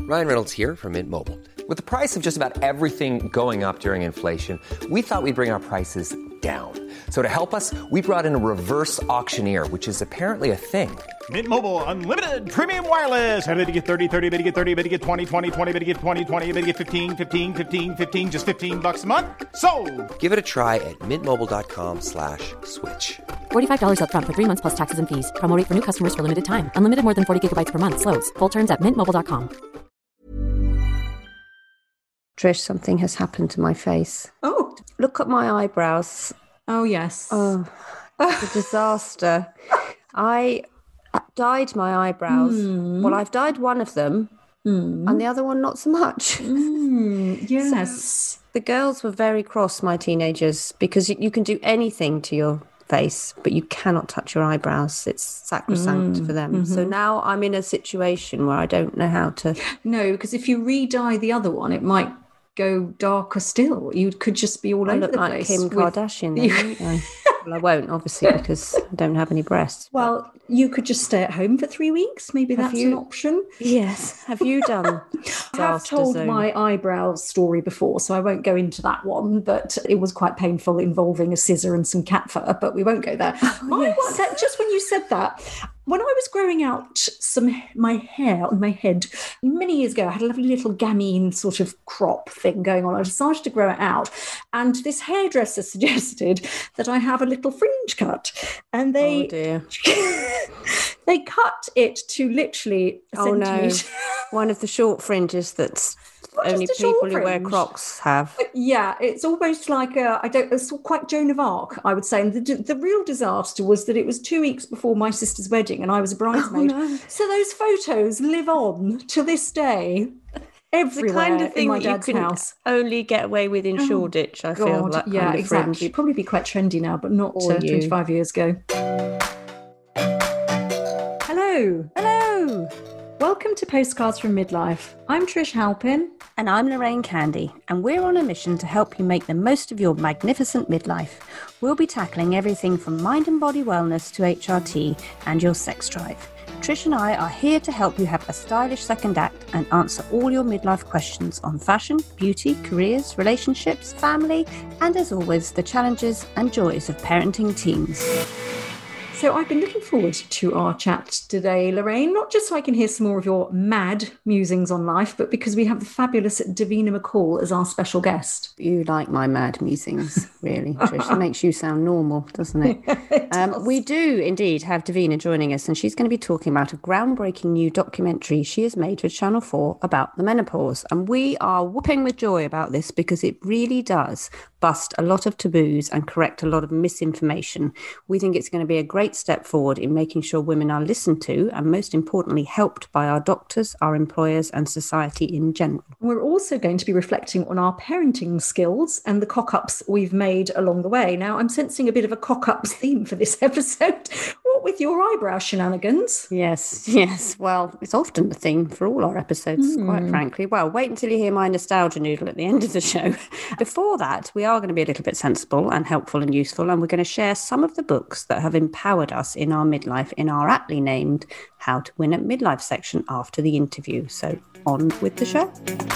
Ryan Reynolds here from Mint Mobile. With the price of just about everything going up during inflation, we thought we'd bring our prices down. So to help us, we brought in a reverse auctioneer, which is apparently a thing. Mint Mobile Unlimited Premium Wireless. How to get 30, 30, bit to get 30, bit to get 20, 20, 20, bit to get 20, 20, bit to get 15, 15, 15, 15, just $15 a month? Sold! Give it a try at mintmobile.com/switch. $45 up front for 3 months plus taxes and fees. Promo rate for new customers for limited time. Unlimited more than 40 gigabytes per month. Slows full terms at mintmobile.com. Trish, something has happened to my face. Oh. Look at my eyebrows. Oh, yes. Oh, it's a disaster. I dyed my eyebrows. Well, I've dyed one of them and the other one not so much. Yes. So the girls were very cross, my teenagers, because you can do anything to your face, but you cannot touch your eyebrows. It's sacrosanct for them. So now I'm in a situation where I don't know how to... No, because if you re-dye the other one, it might go darker still. You could just be all over the like place. Kim Kardashian then, won't I? Well, I won't, obviously, because I don't have any breasts. Well, you could just stay at home for 3 weeks. Maybe that's an option. Yes. Have you done? I have told my eyebrow story before, so I won't go into that one, but it was quite painful, involving a scissor and some cat fur, but we won't go there. Just when you said that, when I was growing out my hair on my head many years ago, I had a lovely little gamine sort of crop thing going on. I decided to grow it out, and this hairdresser suggested that I have a little fringe cut, and they they cut it to literally a centimetre. One of the short fringes that's only people who wear Crocs have. Yeah, it's almost like it's quite Joan of Arc, I would say. And the real disaster was that it was 2 weeks before my sister's wedding, and I was a bridesmaid. Oh, no. So those photos live on to this day. Everywhere, the kind of thing in my that dad's you can house. only get away with in Shoreditch, I feel. That yeah, kind of exactly. fringe. It'd probably be quite trendy now, but not 25 years ago. Hello. Hello. Welcome to Postcards from Midlife. I'm Trish Halpin. And I'm Lorraine Candy, and we're on a mission to help you make the most of your magnificent midlife. We'll be tackling everything from mind and body wellness to HRT and your sex drive. Trish and I are here to help you have a stylish second act and answer all your midlife questions on fashion, beauty, careers, relationships, family, and as always, the challenges and joys of parenting teens. So I've been looking forward to our chat today, Lorraine, not just so I can hear some more of your mad musings on life, but because we have the fabulous Davina McCall as our special guest. You like my mad musings, really, Trish. It makes you sound normal, doesn't it? We do indeed have Davina joining us, and she's going to be talking about a groundbreaking new documentary she has made for Channel 4 about the menopause. And we are whooping with joy about this because it really does bust a lot of taboos and correct a lot of misinformation. We think it's going to be a great step forward in making sure women are listened to and, most importantly, helped by our doctors, our employers and society in general. We're also going to be reflecting on our parenting skills and the cock-ups we've made along the way. Now, I'm sensing a bit of a cock-ups theme for this episode. What with your eyebrow shenanigans? Yes. Well, it's often the theme for all our episodes, quite frankly. Well, wait until you hear my nostalgia noodle at the end of the show. Before that, we are going to be a little bit sensible and helpful and useful, and we're going to share some of the books that have empowered us in our midlife in our aptly named How to Win at Midlife section after the interview. So on with the show.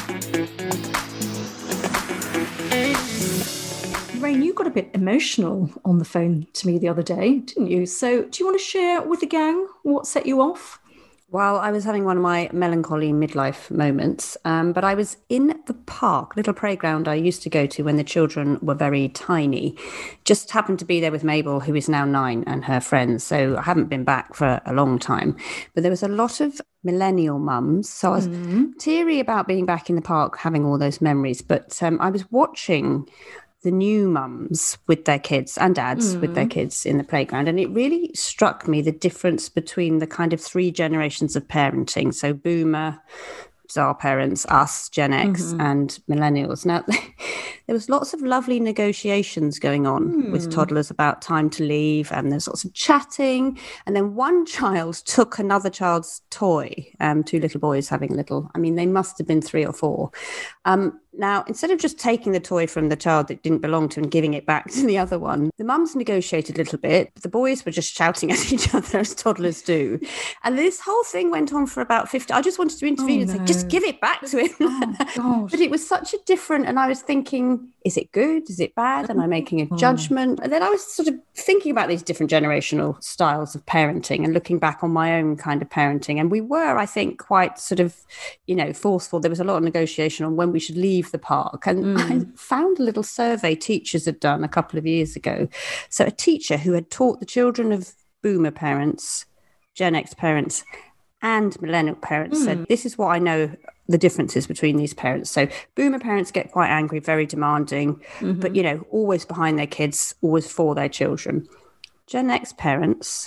Rain, you got a bit emotional on the phone to me the other day, didn't you? So do you want to share with the gang what set you off? Well, I was having one of my melancholy midlife moments, but I was in the park, little playground I used to go to when the children were very tiny. Just happened to be there with Mabel, who is now 9, and her friends. So I haven't been back for a long time. But there was a lot of millennial mums. So I was teary about being back in the park, having all those memories. But I was watching the new mums with their kids and dads with their kids in the playground. And it really struck me the difference between the kind of 3 generations of parenting. So boomer, our parents, us, Gen X and millennials. Now, there was lots of lovely negotiations going on with toddlers about time to leave, and there's lots of chatting. And then one child took another child's toy, 2 little boys having they must have been 3 or 4. Now, instead of just taking the toy from the child that didn't belong to and giving it back to the other one, the mums negotiated a little bit. But the boys were just shouting at each other as toddlers do. And this whole thing went on for about 50. I just wanted to intervene and say, just give it back to him. But it was such a different, and I was thinking, is it good? Is it bad? Am I making a judgment? And then I was sort of thinking about these different generational styles of parenting and looking back on my own kind of parenting. And we were, I think, quite sort of, forceful. There was a lot of negotiation on when we should leave the park. And I found a little survey teachers had done a couple of years ago. So a teacher who had taught the children of boomer parents, Gen X parents, and millennial parents said, this is what I know the differences between these parents. So boomer parents get quite angry, very demanding, but, always behind their kids, always for their children. Gen X parents,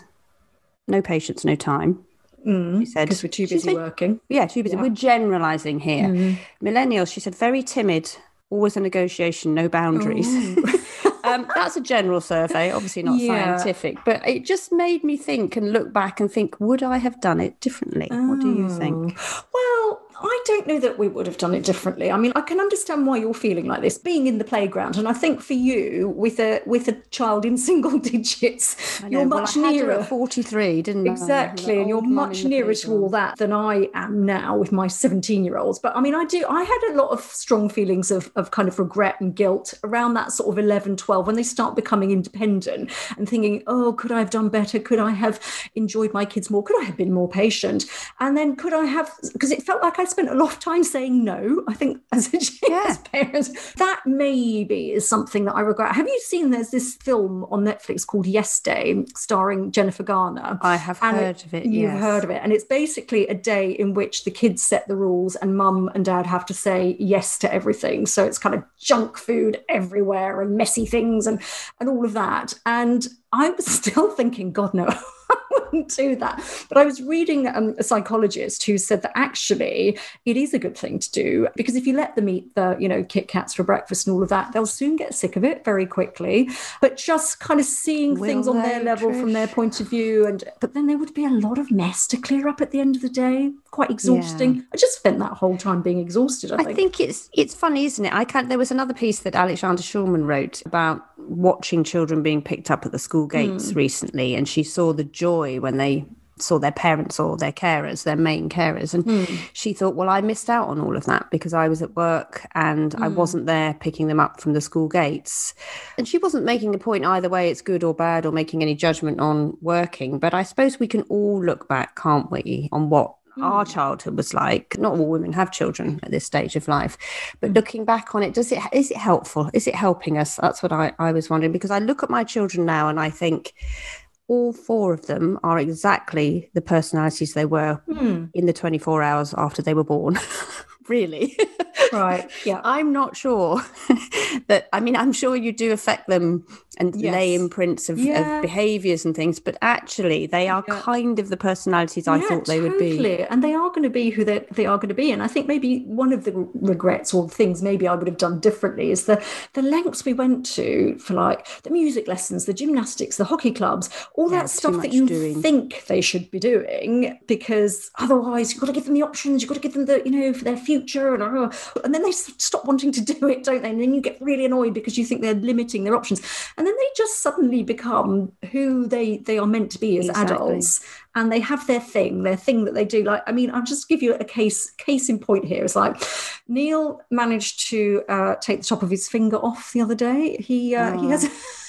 no patience, no time. She said, because we're too busy working. Yeah, too busy. Yeah. We're generalising here. Millennials, she said, very timid, always a negotiation, no boundaries. That's a general survey, obviously not scientific, but it just made me think and look back and think, would I have done it differently? What do you think? Well, I don't know that we would have done it differently. I mean, I can understand why you're feeling like this, being in the playground. And I think for you, with a child in single digits, you're much nearer. At 43, didn't I? Exactly. And you're much nearer to all that than I am now with my 17-year-olds. But I mean, I had a lot of strong feelings of kind of regret and guilt around that sort of 11, 12, when they start becoming independent and thinking, oh, could I have done better? Could I have enjoyed my kids more? Could I have been more patient? And then could I have, because it felt like I spent a lot of time saying no, I think, as parents. That maybe is something that I regret. Have you seen, there's this film on Netflix called Yes Day, starring Jennifer Garner? I have heard of it, You've heard of it. And it's basically a day in which the kids set the rules and mum and dad have to say yes to everything. So it's kind of junk food everywhere and messy things and all of that. And I was still thinking, God, no, I wouldn't do that. But I was reading a psychologist who said that actually it is a good thing to do, because if you let them eat the, Kit Kats for breakfast and all of that, they'll soon get sick of it very quickly. But just kind of seeing things on their level, Trish? From their point of view. But then there would be a lot of mess to clear up at the end of the day. Quite exhausting. Yeah. I just spent that whole time being exhausted, I think. It's funny, isn't it? There was another piece that Alexandra Schulman wrote about watching children being picked up at the school gates recently, and she saw the joy when they saw their parents or their carers, their main carers, and she thought, well, I missed out on all of that because I was at work and I wasn't there picking them up from the school gates. And she wasn't making a point either way, it's good or bad, or making any judgment on working, but I suppose we can all look back, can't we, on what our childhood was like. Not all women have children at this stage of life, but looking back on it, is it helpful? Is it helping us? That's what I was wondering, because I look at my children now and I think all four of them are exactly the personalities they were in the 24 hours after they were born. Really? Right. Yeah. I'm not sure that, I'm sure you do affect them and lay imprints of behaviours and things, but actually they are kind of the personalities I thought they would be. And they are going to be who they are going to be. And I think maybe one of the regrets or things maybe I would have done differently is the lengths we went to for like the music lessons, the gymnastics, the hockey clubs, all that stuff that you think they should be doing, because otherwise you've got to give them the options, you've got to give them the, for their future, and then they stop wanting to do it, don't they? And then you get really annoyed because you think they're limiting their options, and then they just suddenly become who they are meant to be as adults, and they have their thing that they do. Like, I'll just give you a case in point here. It's like Neil managed to take the top of his finger off the other day. He has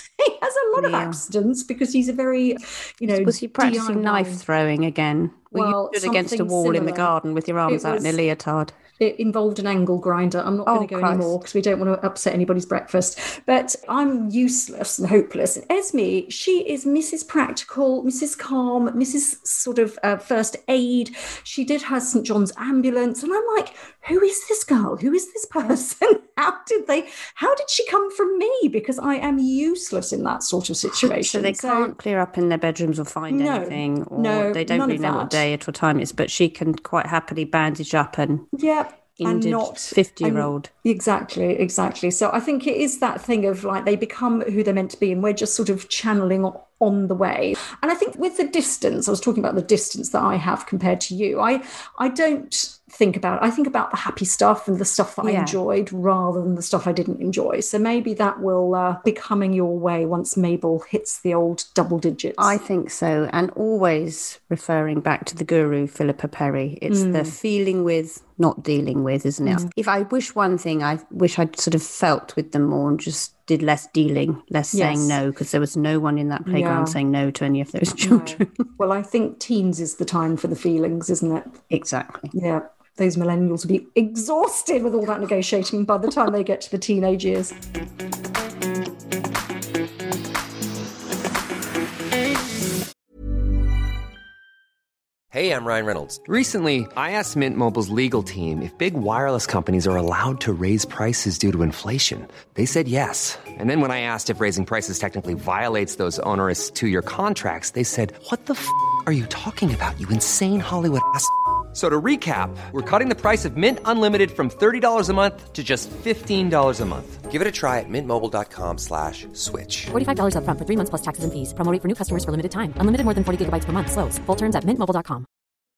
a lot of accidents because he's a very, Was he practicing knife throwing again? Were you stood against a wall in the garden with your arms out in a leotard? It involved an angle grinder. I'm not going to go anymore because we don't want to upset anybody's breakfast. But I'm useless and hopeless. And Esme, she is Mrs. Practical, Mrs. Calm, Mrs. sort of first aid. She did her St. John's ambulance. And I'm like, who is this girl? Who is this person? How did she come from me? Because I am useless in that sort of situation. So they can't clear up in their bedrooms or find anything, or they don't really know what day or time it is, but she can quite happily bandage up and injured 50-year-old. Exactly. So I think it is that thing of like they become who they're meant to be, and we're just sort of channeling on the way. And I think with the distance, I was talking about the distance that I have compared to you. I don't think about it. I think about the happy stuff and the stuff that I enjoyed rather than the stuff I didn't enjoy. So maybe that will be coming your way once Mabel hits the old double digits. I think so. And always referring back to the guru, Philippa Perry. It's the feeling with, not dealing with, isn't it? If I wish one thing, I wish I'd sort of felt with them more and just did less dealing, less saying no, because there was no one in that playground saying no to any of those children. No. Well, I think teens is the time for the feelings, isn't it? Exactly. Yeah. Those millennials will be exhausted with all that negotiating by the time they get to the teenage years. Hey, I'm Ryan Reynolds. Recently, I asked Mint Mobile's legal team if big wireless companies are allowed to raise prices due to inflation. They said yes. And then when I asked if raising prices technically violates those onerous 2-year contracts, they said, "What the f*** are you talking about, you insane Hollywood ass?" So to recap, we're cutting the price of Mint Unlimited from $30 a month to just $15 a month. Give it a try at mintmobile.com/switch. $45 up front for 3 months plus taxes and fees. Promo rate for new customers for limited time. Unlimited more than 40 gigabytes per month. Slows full terms at mintmobile.com.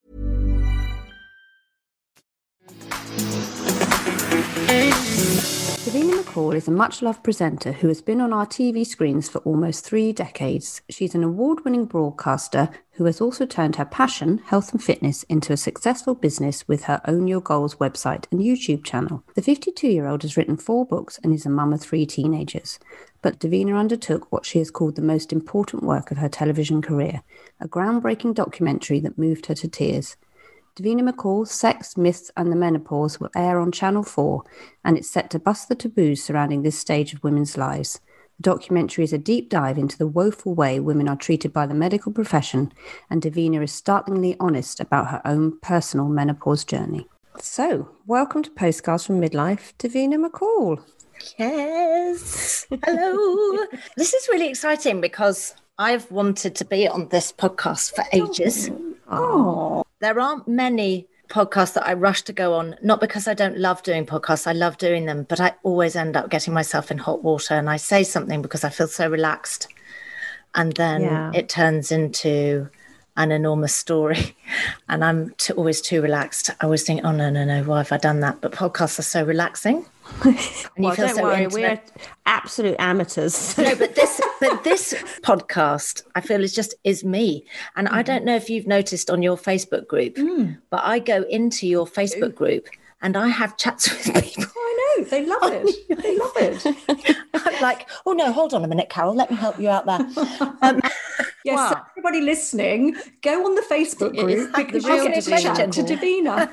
Davina McCall is a much-loved presenter who has been on our TV screens for almost 3 decades. She's an award-winning broadcaster who has also turned her passion, health and fitness, into a successful business with her Own Your Goals website and YouTube channel. The 52-year-old has written 4 books and is a mum of 3 teenagers. But Davina undertook what she has called the most important work of her television career, a groundbreaking documentary that moved her to tears. Davina McCall's Sex, Myths and the Menopause will air on Channel 4, and it's set to bust the taboos surrounding this stage of women's lives. The documentary is a deep dive into the woeful way women are treated by the medical profession, and Davina is startlingly honest about her own personal menopause journey. So, welcome to Postcards from Midlife, Davina McCall. Yes. Hello. This is really exciting because I've wanted to be on this podcast for ages. Oh. There aren't many podcasts that I rush to go on, not because I don't love doing podcasts, I love doing them, but I always end up getting myself in hot water and I say something because I feel so relaxed. And then it turns into an enormous story and I'm always too relaxed. I always think, oh, no, why have I done that? But podcasts are so relaxing. And well, don't worry, we're absolute amateurs. No, but this podcast, I feel is me. And I don't know if you've noticed on your Facebook group, but I go into your Facebook group and I have chats with people. I know, they love it. They love it. I'm like, oh no, hold on a minute, Carol, let me help you out there. Yes, wow. So everybody listening, go on the Facebook group because you can chat to Davina.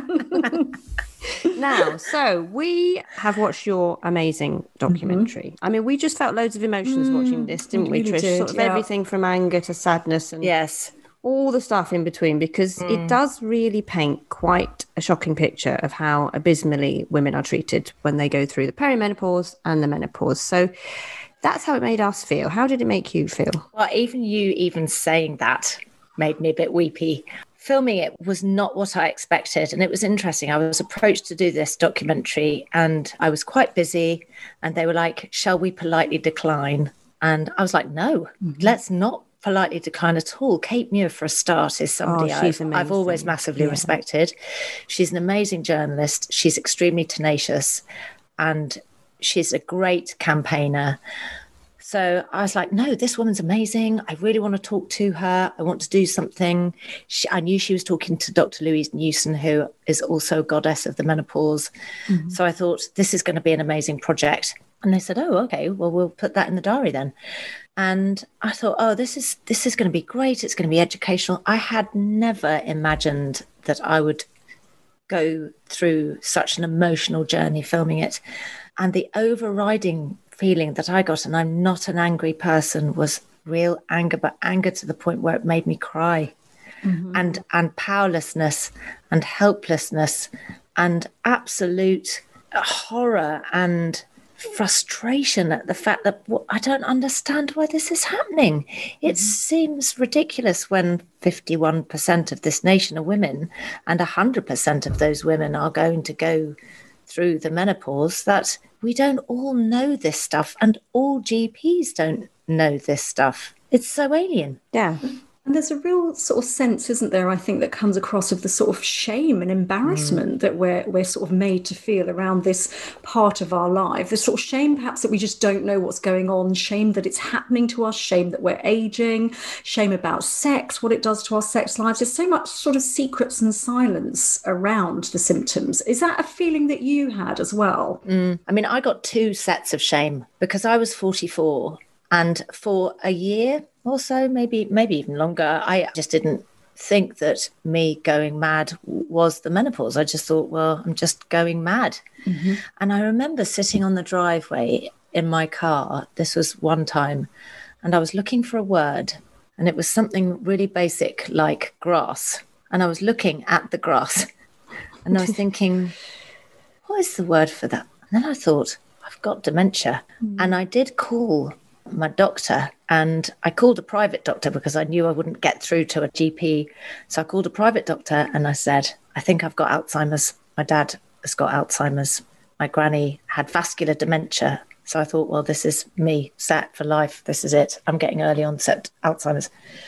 Now, so we have watched your amazing documentary. I mean, we just felt loads of emotions watching this, didn't we, Trish? Sort of everything from anger to sadness and all the stuff in between, because it does really paint quite a shocking picture of how abysmally women are treated when they go through the perimenopause and the menopause. So that's how it made us feel. How did it make you feel? Well, even saying that made me a bit weepy. Filming it was not what I expected. And it was interesting. I was approached to do this documentary and I was quite busy. And they were like, shall we politely decline? And I was like, no, let's not politely decline at all. Kate Muir, for a start, is somebody I've always massively respected. She's an amazing journalist. She's extremely tenacious and she's a great campaigner. So I was like, no, this woman's amazing. I really want to talk to her. I want to do something. I knew she was talking to Dr. Louise Newson, who is also goddess of the menopause. So I thought, this is going to be an amazing project. And they said, oh, okay, well, we'll put that in the diary then. And I thought, oh, this is going to be great. It's going to be educational. I had never imagined that I would go through such an emotional journey filming it. And the overriding feeling that I got, and I'm not an angry person, was real anger, but anger to the point where it made me cry, and powerlessness and helplessness and absolute horror and frustration at the fact that I don't understand why this is happening. It seems ridiculous when 51% of this nation are women and 100% of those women are going to go through the menopause, that we don't all know this stuff and all GPs don't know this stuff. It's so alien. Yeah. And there's a real sort of sense, isn't there, I think, that comes across of the sort of shame and embarrassment that we're sort of made to feel around this part of our life. The sort of shame, perhaps, that we just don't know what's going on, shame that it's happening to us, shame that we're aging, shame about sex, what it does to our sex lives. There's so much sort of secrets and silence around the symptoms. Is that a feeling that you had as well? I mean, I got 2 sets of shame because I was 44, and for a year or so, maybe even longer, I just didn't think that me going mad was the menopause. I just thought, well, I'm just going mad. And I remember sitting on the driveway in my car. This was one time, and I was looking for a word, and it was something really basic like grass. And I was looking at the grass, and I was thinking, what is the word for that? And then I thought, I've got dementia. And I did call my doctor, and I called a private doctor because I knew I wouldn't get through to a GP. So I called a private doctor and I said, I think I've got Alzheimer's. My dad has got Alzheimer's. My granny had vascular dementia. So I thought, well, this is me set for life. This is it. I'm getting early onset Alzheimer's.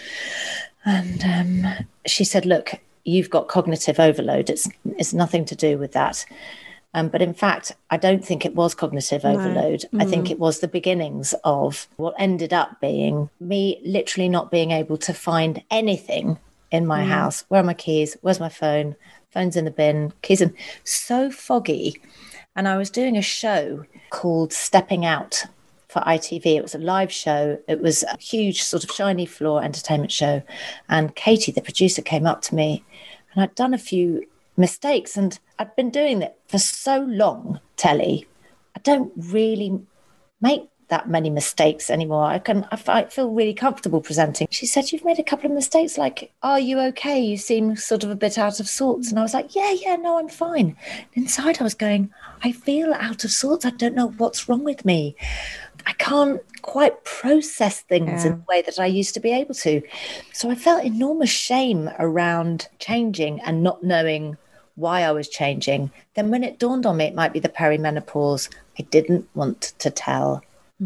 And she said, look, you've got cognitive overload. It's nothing to do with that. But in fact, I don't think it was cognitive overload. I think it was the beginnings of what ended up being me literally not being able to find anything in my house. Where are my keys? Where's my phone? Phone's in the bin, keys in. So foggy. And I was doing a show called Stepping Out for ITV. It was a live show. It was a huge sort of shiny floor entertainment show. And Katie, the producer, came up to me, and I'd done a few mistakes, and I'd been doing it for so long, telly. I don't really make that many mistakes anymore. I feel really comfortable presenting. She said, you've made a couple of mistakes, like, are you okay? You seem sort of a bit out of sorts. And I was like, yeah, no, I'm fine. Inside I was going, I feel out of sorts. I don't know what's wrong with me. I can't quite process things in the way that I used to be able to. So I felt enormous shame around changing and not knowing why I was changing. Then when it dawned on me, it might be the perimenopause, I didn't want to tell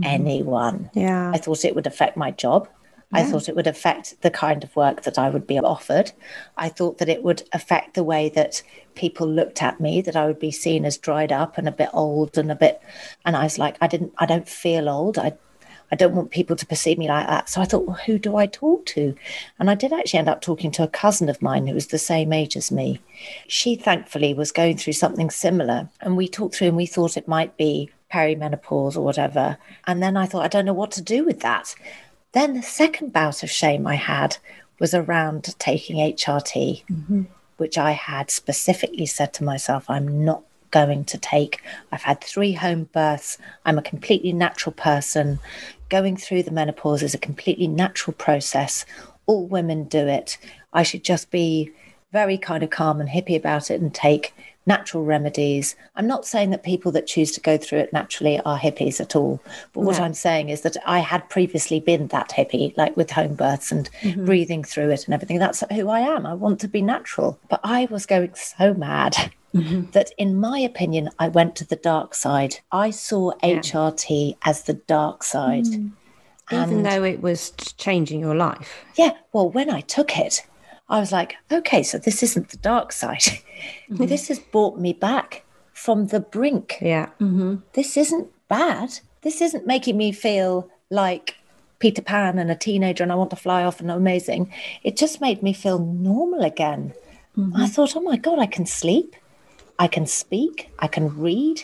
anyone. Yeah. I thought it would affect my job. I thought it would affect the kind of work that I would be offered. I thought that it would affect the way that people looked at me, that I would be seen as dried up and a bit old and I was like, I don't feel old. I don't want people to perceive me like that. So I thought, well, who do I talk to? And I did actually end up talking to a cousin of mine who was the same age as me. She thankfully was going through something similar. And we talked through and we thought it might be perimenopause or whatever. And then I thought, I don't know what to do with that. Then the second bout of shame I had was around taking HRT, which I had specifically said to myself, I'm not going to take. I've had 3 home births. I'm a completely natural person. Going through the menopause is a completely natural process. All women do it. I should just be very kind of calm and hippie about it and take natural remedies. I'm not saying that people that choose to go through it naturally are hippies at all. But what I'm saying is that I had previously been that hippie, like with home births and breathing through it and everything. That's who I am. I want to be natural. But I was going so mad that, in my opinion, I went to the dark side. I saw HRT as the dark side. Even though it was changing your life. Yeah. Well, when I took it, I was like, okay, so this isn't the dark side. This has brought me back from the brink. Yeah. This isn't bad. This isn't making me feel like Peter Pan and a teenager and I want to fly off and amazing. It just made me feel normal again. I thought, oh my God, I can sleep. I can speak. I can read.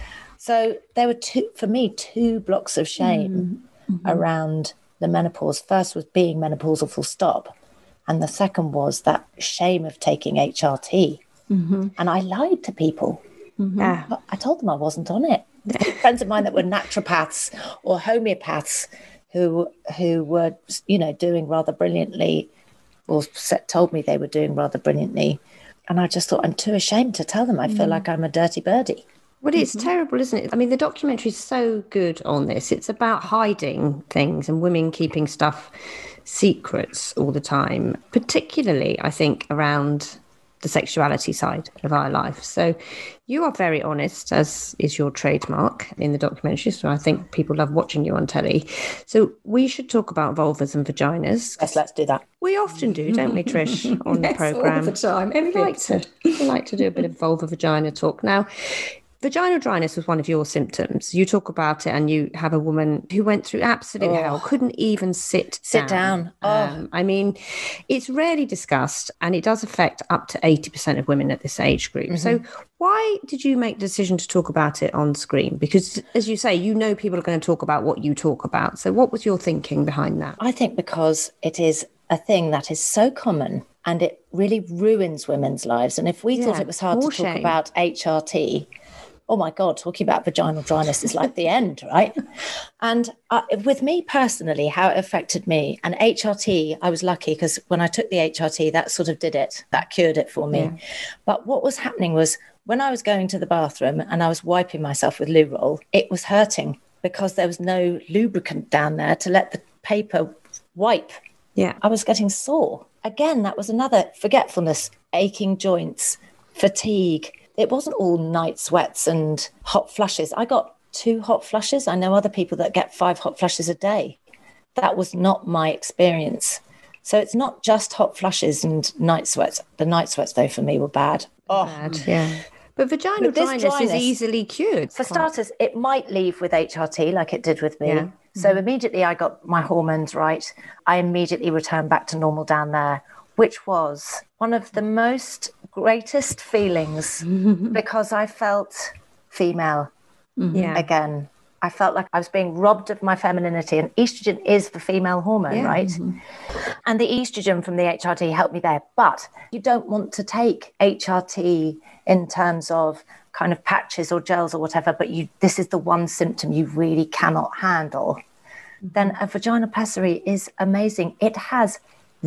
So there were two blocks of shame around the menopause. First was being menopausal full stop. And the second was that shame of taking HRT. And I lied to people. I told them I wasn't on it. Friends of mine that were naturopaths or homeopaths who were, doing rather brilliantly, or told me they were doing rather brilliantly. And I just thought, I'm too ashamed to tell them. I feel like I'm a dirty birdie. Well, it's terrible, isn't it? I mean, the documentary is so good on this. It's about hiding things and women keeping stuff secrets all the time, particularly, I think, around the sexuality side of our life. So you are very honest, as is your trademark in the documentary. So I think people love watching you on telly. So we should talk about vulvas and vaginas. Yes, let's do that. We often do, don't we, Trish, on the programme? All the time. We like to do a bit of vulva vagina talk. Now, vaginal dryness was one of your symptoms. You talk about it, and you have a woman who went through absolute hell, couldn't even sit down. I mean, it's rarely discussed, and it does affect up to 80% of women at this age group. So why did you make the decision to talk about it on screen? Because, as you say, you know people are going to talk about what you talk about. So what was your thinking behind that? I think because it is a thing that is so common and it really ruins women's lives. And if we thought it was hard to talk about HRT, oh my God, talking about vaginal dryness is like the end, right? And with me personally, how it affected me, and HRT, I was lucky because when I took the HRT, that sort of did it, that cured it for me. Yeah. But what was happening was when I was going to the bathroom and I was wiping myself with loo roll, it was hurting because there was no lubricant down there to let the paper wipe. Yeah. I was getting sore. Again, that was another forgetfulness, aching joints, fatigue. It wasn't all night sweats and hot flushes. I got 2 hot flushes. I know other people that get 5 hot flushes a day. That was not my experience. So it's not just hot flushes and night sweats. The night sweats, though, for me were bad. Bad, yeah. But vaginal dryness is easily cured. For starters, it might leave with HRT like it did with me. Yeah. So immediately I got my hormones right. I immediately returned back to normal down there, which was one of the most greatest feelings because I felt female again. I felt like I was being robbed of my femininity, and estrogen is the female hormone, right? And the estrogen from the HRT helped me there. But you don't want to take HRT in terms of kind of patches or gels or whatever, but this is the one symptom you really cannot handle. Then a vaginoplasty is amazing. It has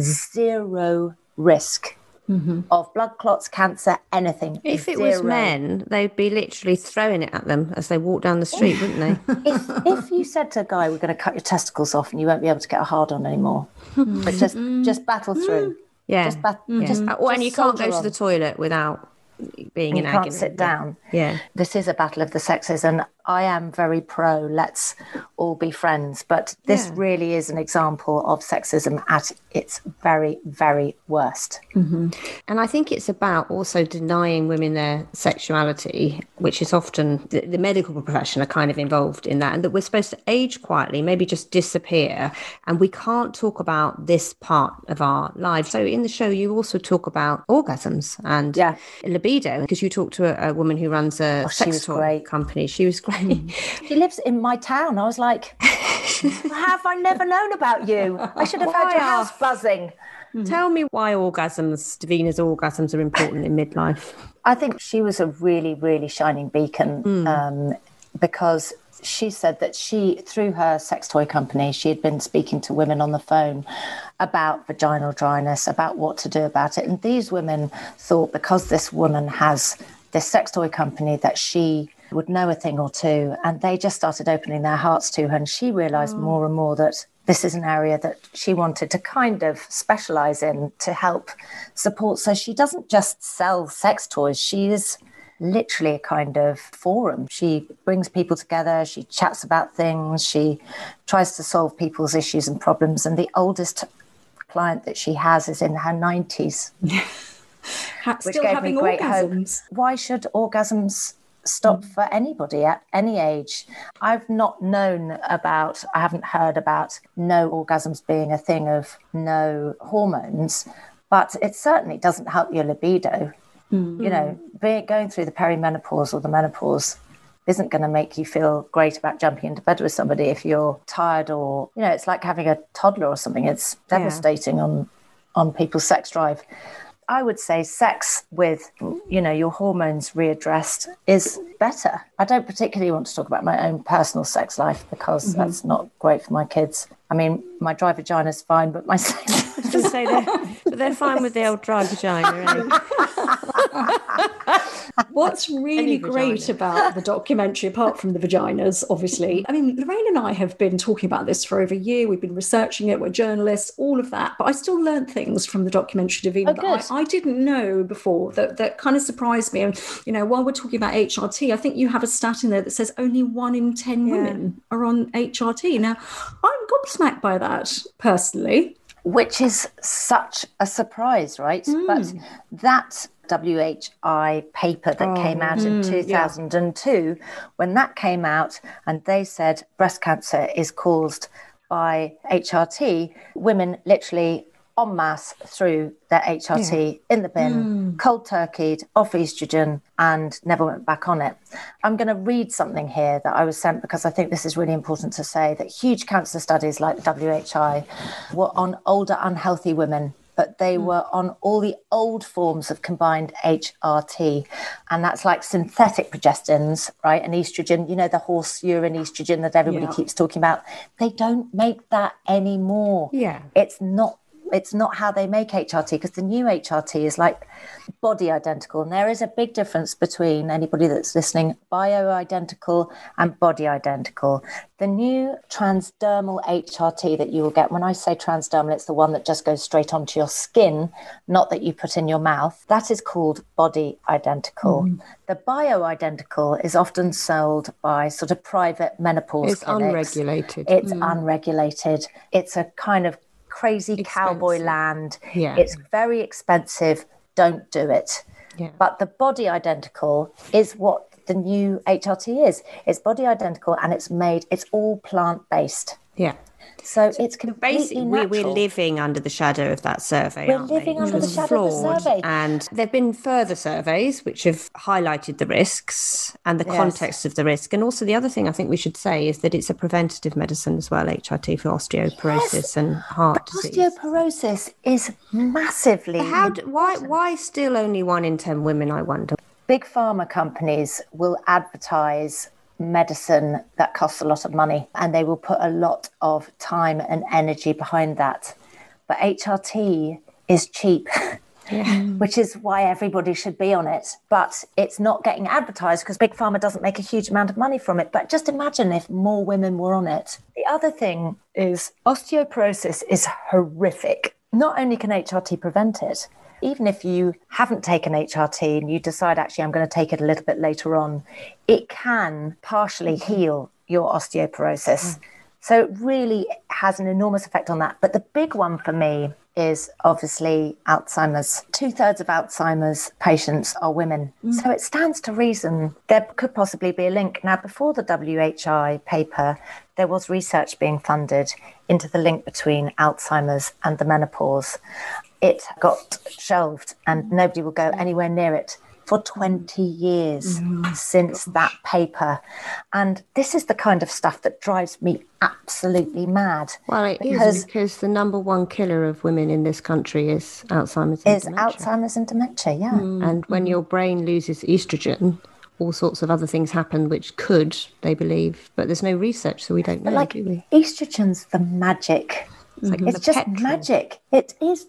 0 risk of blood clots, cancer, anything. If it was men, they'd be literally throwing it at them as they walk down the street, wouldn't they? If you said to a guy, we're going to cut your testicles off and you won't be able to get a hard-on anymore, but just battle through. Yeah. And you can't go to the toilet without being in agony. You can't sit down. Yeah. This is a battle of the sexes, and I am very pro let's all be friends, but this really is an example of sexism at its very, very worst. And I think it's about also denying women their sexuality, which is often the medical profession are kind of involved in that, and that we're supposed to age quietly, maybe just disappear, and we can't talk about this part of our lives. So in the show you also talk about orgasms and libido, because you talked to a woman who runs a sex toy company. She was great. She lives in my town. I was like, have I never known about you? I should have heard your house buzzing. Tell me why Davina's orgasms are important in midlife. I think she was a really, really shining beacon because she said that through her sex toy company, she had been speaking to women on the phone about vaginal dryness, about what to do about it. And these women thought because this woman has this sex toy company that she would know a thing or two, and they just started opening their hearts to her, and she realised more and more that this is an area that she wanted to kind of specialise in to help support. So she doesn't just sell sex toys, she is literally a kind of forum. She brings people together, she chats about things, she tries to solve people's issues and problems, and the oldest client that she has is in her 90s. Which Still gave having me great orgasms. hope. Why should orgasms stop for anybody at any age? I haven't heard about no orgasms being a thing of no hormones, but it certainly doesn't help your libido. You know, going through the perimenopause or the menopause isn't going to make you feel great about jumping into bed with somebody if you're tired, or, you know, it's like having a toddler or something. It's devastating on people's sex drive. I would say sex with, your hormones readdressed is better. I don't particularly want to talk about my own personal sex life because that's not great for my kids. I mean, my dry vagina is fine, but my sex was going to say they're fine with the old dry vagina. What's really great about the documentary, apart from the vaginas, obviously, I mean, Lorraine and I have been talking about this for over a year. We've been researching it. We're journalists, all of that. But I still learned things from the documentary, Davina, that I didn't know before that kind of surprised me. And, while we're talking about HRT, I think you have a stat in there that says only 1 in 10 women are on HRT. Now, I'm gobsmacked by that, personally. Which is such a surprise, right? But that WHI paper that came out in 2002, when that came out and they said breast cancer is caused by HRT, women literally en masse threw their HRT in the bin, cold turkeyed, off estrogen, and never went back on it. I'm going to read something here that I was sent because I think this is really important to say, that huge cancer studies like the WHI were on older, unhealthy women, but they were on all the old forms of combined HRT. And that's like synthetic progestins, right? And estrogen, the horse urine estrogen that everybody keeps talking about. They don't make that anymore. Yeah. It's not how they make HRT, because the new HRT is like body identical. And there is a big difference between, anybody that's listening, bioidentical and body identical. The new transdermal HRT that you will get, when I say transdermal, it's the one that just goes straight onto your skin, not that you put in your mouth. That is called body identical. The bioidentical is often sold by sort of private menopause clinics. Unregulated. It's unregulated. It's a kind of crazy cowboy land. It's very expensive. Don't do it. But the body identical is what the new HRT is. It's body identical, and it's all plant-based. So it's completely natural. We're living under the shadow of that survey, We're living under the shadow of the survey. And there have been further surveys which have highlighted the risks and the context of the risk. And also the other thing I think we should say is that it's a preventative medicine as well, HRT, for osteoporosis and heart disease. Osteoporosis is massively... Why still only 1 in 10 women, I wonder? Big pharma companies will advertise medicine that costs a lot of money, and they will put a lot of time and energy behind that. But HRT is cheap, which is why everybody should be on it. But it's not getting advertised because Big Pharma doesn't make a huge amount of money from it. But just imagine if more women were on it. The other thing is osteoporosis is horrific. Not only can HRT prevent it, even if you haven't taken HRT and you decide, actually, I'm going to take it a little bit later on, it can partially heal your osteoporosis. So it really has an enormous effect on that. But the big one for me is obviously Alzheimer's. 2/3 of Alzheimer's patients are women. So it stands to reason there could possibly be a link. Now, before the WHI paper, there was research being funded into the link between Alzheimer's and the menopause. It got shelved and nobody will go anywhere near it for 20 years since that paper. And this is the kind of stuff that drives me absolutely mad. Well, it is because the number one killer of women in this country is Alzheimer's and dementia. Alzheimer's and dementia, And when your brain loses estrogen, all sorts of other things happen which could, they believe, but there's no research, so we don't know, do we? Estrogen's the magic. It's just petrol. magic. It is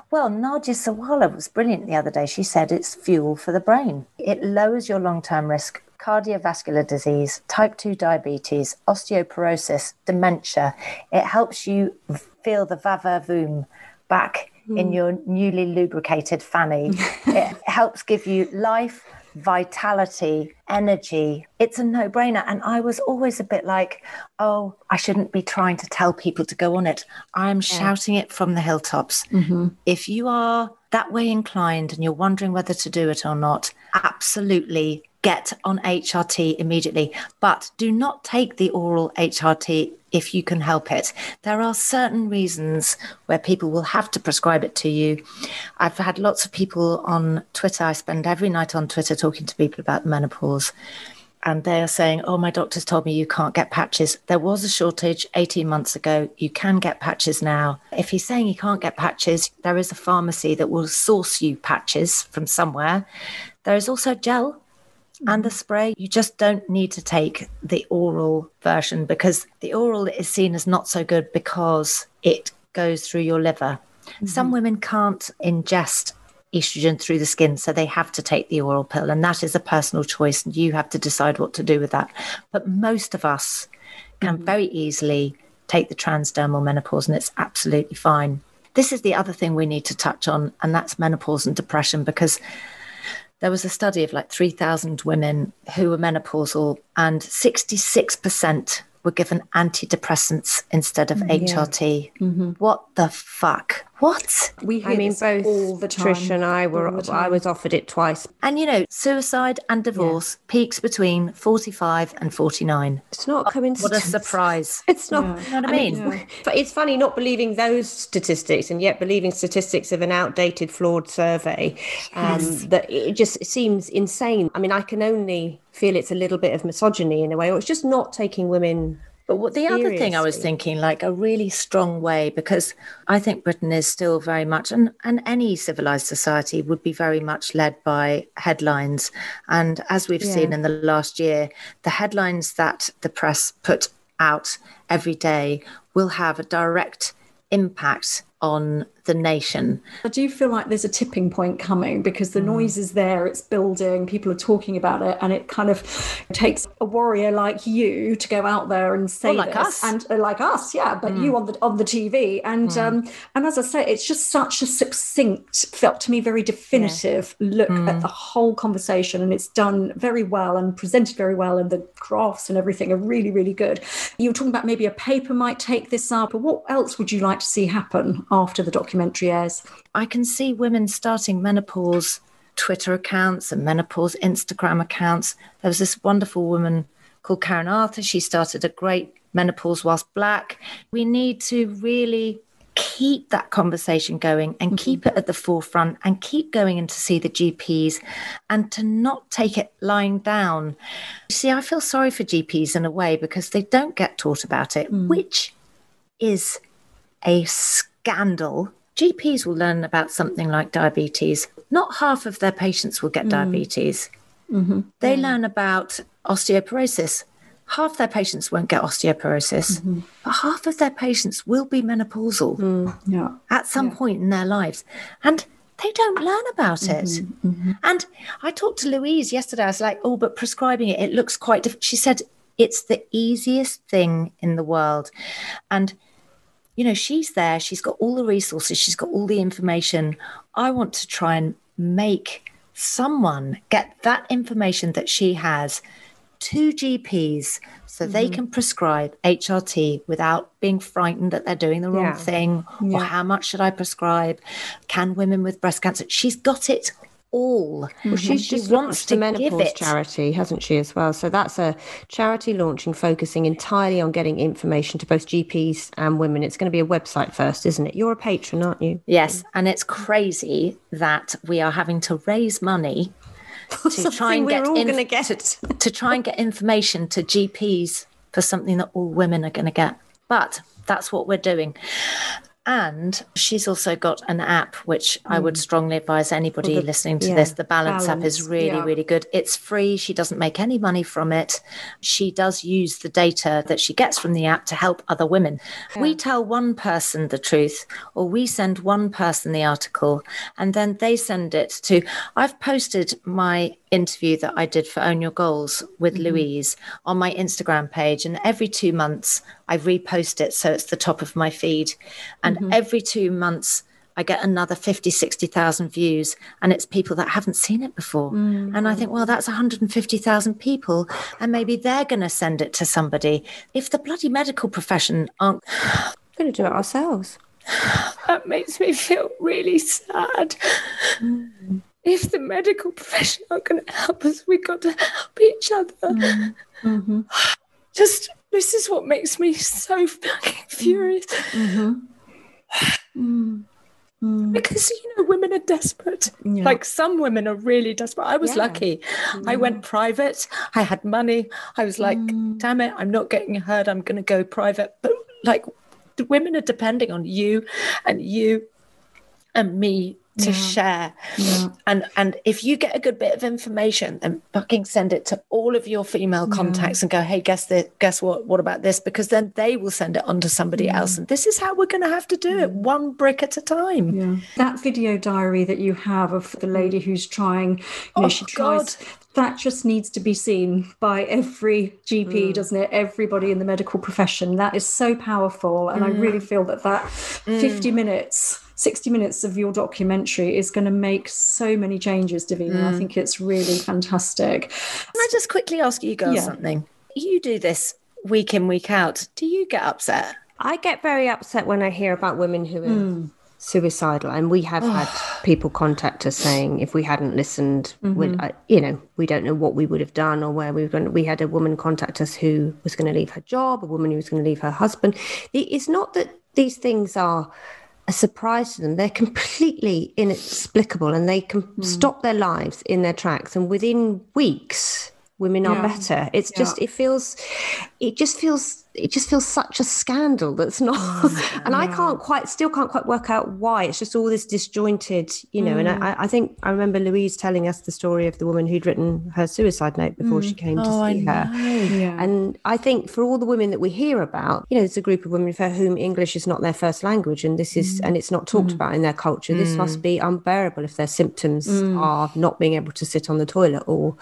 Nadia Sawala was brilliant the other day. She said it's fuel for the brain. It lowers your long-term risk, cardiovascular disease, type 2 diabetes, osteoporosis, dementia. It helps you feel the va-va-voom back in your newly lubricated fanny. It helps give you life, vitality, energy. It's a no-brainer. And I was always a bit like, oh, I shouldn't be trying to tell people to go on it. I'm shouting it from the hilltops. If you are that way inclined and you're wondering whether to do it or not, absolutely get on HRT immediately. But do not take the oral HRT if you can help it. There are certain reasons where people will have to prescribe it to you. I've had lots of people on Twitter. I spend every night on Twitter talking to people about menopause. And they are saying, oh, my doctor's told me you can't get patches. There was a shortage 18 months ago. You can get patches now. If he's saying you can't get patches, there is a pharmacy that will source you patches from somewhere. There is also gel and the spray. You just don't need to take the oral version because the oral is seen as not so good because it goes through your liver. Some women can't ingest estrogen through the skin, so they have to take the oral pill, and that is a personal choice, and you have to decide what to do with that. But most of us can very easily take the transdermal menopause, and it's absolutely fine. This is the other thing we need to touch on, and that's menopause and depression, because there was a study of like 3,000 women who were menopausal, and 66% were given antidepressants instead of HRT. What the fuck? What? We hear this all the time. Trish and I was offered it twice. And suicide and divorce peaks between 45 and 49. It's not a coincidence. What a surprise. It's not. You know what I mean? But it's funny not believing those statistics and yet believing statistics of an outdated, flawed survey. That it just seems insane. I mean, I can only feel it's a little bit of misogyny in a way, or it's just not taking women. But what the other thing I was thinking, like a really strong way, because I think Britain is still very much, and any civilized society would be very much led by headlines. And as we've seen in the last year, the headlines that the press put out every day will have a direct impact on the nation. I do feel like there's a tipping point coming, because the noise is there, it's building, people are talking about it, and it kind of takes a warrior like you to go out there and say like this. us. And like us, but you on the TV. And as I say, it's just such a succinct, felt to me very definitive look at the whole conversation, and it's done very well and presented very well, and the graphs and everything are really, really good. You were talking about maybe a paper might take this up, but what else would you like to see happen after the documentary airs? I can see women starting menopause Twitter accounts and menopause Instagram accounts. There was this wonderful woman called Karen Arthur. She started a great Menopause Whilst Black. We need to really keep that conversation going and keep it at the forefront, and keep going in to see the GPs, and to not take it lying down. You see, I feel sorry for GPs in a way, because they don't get taught about it, which is a scandal. GPs will learn about something like diabetes. Not half of their patients will get diabetes. They learn about osteoporosis. Half their patients won't get osteoporosis, but half of their patients will be menopausal at some point in their lives. And they don't learn about it. And I talked to Louise yesterday. I was like, but prescribing it looks quite different. She said, it's the easiest thing in the world. And she's there, she's got all the resources, she's got all the information. I want to try and make someone get that information that she has to GPs so they can prescribe HRT without being frightened that they're doing the wrong thing, or how much should I prescribe? Can women with breast cancer? She's got it all. Well, she's just launched the menopause charity, hasn't she, as well? So that's a charity launching, focusing entirely on getting information to both GPs and women. It's going to be a website first, isn't it? You're a patron, aren't you? Yes, and it's crazy that we are having to raise money to try and to try and get information to GPs for something that all women are going to get. But that's what we're doing. And she's also got an app, which I would strongly advise anybody listening to this. The Balance app is really, really good. It's free. She doesn't make any money from it. She does use the data that she gets from the app to help other women. We tell one person the truth, or we send one person the article, and then they send it to... I've posted my interview that I did for Own Your Goals with Louise on my Instagram page, and every 2 months I repost it so it's the top of my feed, and every 2 months I get another 50, 60,000 views, and it's people that haven't seen it before. And I think, well, that's 150,000 people, and maybe they're going to send it to somebody. If the bloody medical profession aren't going to do it ourselves, that makes me feel really sad. If the medical profession aren't going to help us, we've got to help each other. Just, this is what makes me so fucking furious. Because, women are desperate. Like, some women are really desperate. I was lucky. I went private. I had money. I was like, damn it, I'm not getting heard. I'm going to go private. But, like, the women are depending on you and me to share. And if you get a good bit of information, then fucking send it to all of your female contacts and go, hey, guess what about this? Because then they will send it on to somebody else. And this is how we're going to have to do it, one brick at a time. That video diary that you have of the lady who's trying, she tries. That just needs to be seen by every GP, doesn't it? Everybody in the medical profession. That is so powerful. And I really feel that 50 minutes, 60 minutes of your documentary is going to make so many changes, Davina. I think it's really fantastic. Can I just quickly ask you girls something? You do this week in, week out. Do you get upset? I get very upset when I hear about women who are suicidal, and we have had people contact us saying if we hadn't listened, we don't know what we would have done or where we were going. We had a woman contact us who was going to leave her job, a woman who was going to leave her husband. It's not that these things are a surprise to them. They're completely inexplicable, and they can stop their lives in their tracks, and within weeks women are better. It's just it just feels such a scandal that's not and I still can't quite work out why. It's just all this disjointed, and I think I remember Louise telling us the story of the woman who'd written her suicide note before she came to see her. And I think for all the women that we hear about, there's a group of women for whom English is not their first language, and this is and it's not talked about in their culture. This must be unbearable if their symptoms are not being able to sit on the toilet, or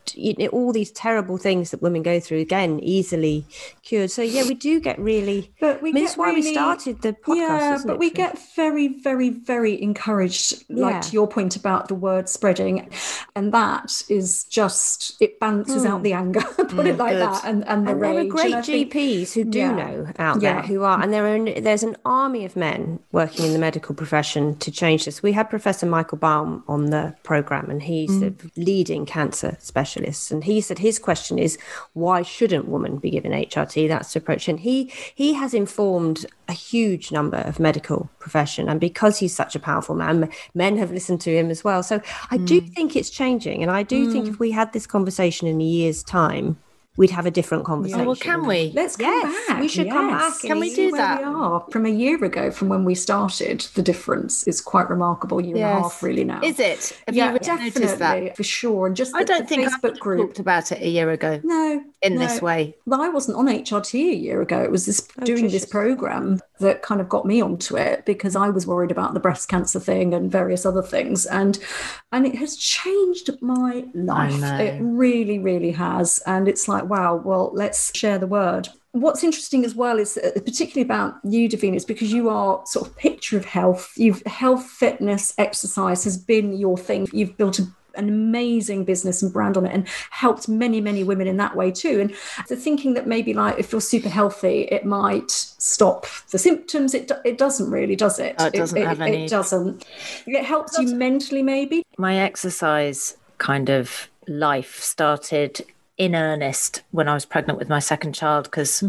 all these terrible things that women go through, again, easily cured. So we do get really, that's why we started the podcast, but we get very, very, very encouraged, like to your point about the word spreading, and that is just, it balances out the anger, put it like that, and the rage. There are great GPs who do know out there, who are, and there's an army of men working in the medical profession to change this. We had Professor Michael Baum on the programme, and he's a leading cancer specialist, and he said his question is, why shouldn't women be given HRT? That's the approach. And he has informed a huge number of medical profession, and because he's such a powerful man, men have listened to him as well. So I do think it's changing, and I do think if we had this conversation in a year's time, we'd have a different conversation. Well, can we? Let's come back. We should come back. Can we do that? We are. From a year ago, from when we started, the difference is quite remarkable. Year and a half, really, now. Is it? Have you noticed that? For sure. And just I don't think Facebook group talked about it a year ago. In this way. Well, I wasn't on HRT a year ago. It was doing this program that kind of got me onto it, because I was worried about the breast cancer thing and various other things, and it has changed my life. It really, really has. And it's like, wow, well, let's share the word. What's interesting as well is, particularly about you, Davina, is because you are sort of picture of health. Health, fitness, exercise has been your thing. You've built an amazing business and brand on it, and helped many, many women in that way too. And the thinking that maybe, like, if you're super healthy, it might stop the symptoms. It doesn't really, does it? It doesn't have any. It doesn't. It helps you mentally, maybe. My exercise kind of life started in earnest when I was pregnant with my second child, because